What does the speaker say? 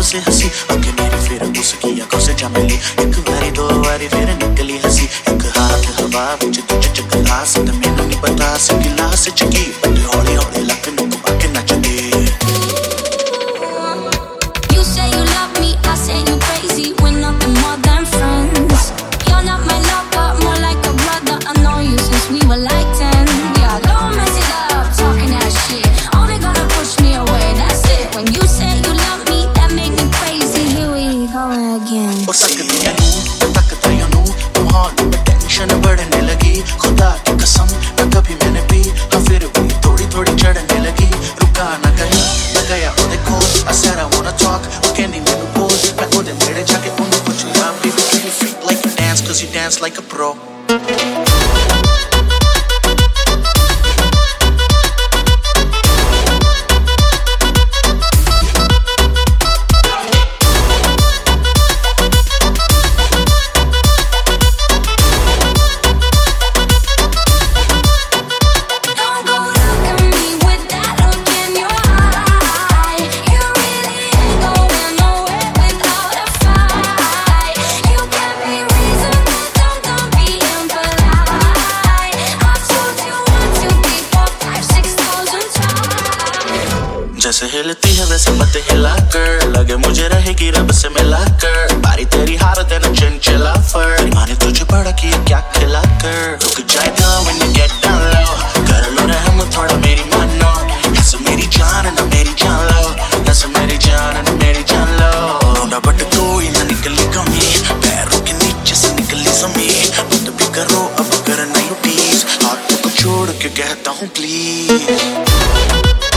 से हंसी आंखें मेरी फिर उसकी आंखों से जा मिली। एक बारी दो बारी फिर निकली हंसी, एक हाथ हवा विच तुझ चकरा सद मैनू नहीं पता सी गिला से चकी बट हौली हौली लक नू घुमा के नचदे। You say you love me, I say you crazy, we're nothing more than friends. You're not my lover, more like a brother, I know you since we were like 10. Yeah, don't mess it up, talking that shit, only gonna push me away, that's it. When you say you love me, that make me crazy, here we go again. ओ सकदियां नू तकदियां नू तुहानू tension बढ़ने लगी, खुदा की कसम न कभी मैंने पी हाँ फिर भी थोड़ी थोड़ी चढ़ने लगी। रुका न गया ओदे कोल, I said I wanna talk, वो कहनी मैनू बोल, मैं ओदे नेड़े जाके ओनू पुछया baby can you freak like you dance cause you dance like a pro. जैसे हिलती है वैसे मत हिला कर, लगे मुझे रहेगी रब से मिला कर, बारी तेरी हार देना चंचला फर, माने तुझे बड़ा किया क्या खिला कर। रुक जाएगा when you get down low, कर लो रहम थोड़ा मेरी मानो, ऐसे मेरी जान ना मेरी जान लो, ऐसे मेरी जान ना मेरी जान लो। ढूंढा बट कोई ना निकली कमी, पैरों के नीचे से निकली ज़मीन, मत भी करो अब करना यू प्लीज, हाथ को छोड़ के कहता हूँ प्लीज।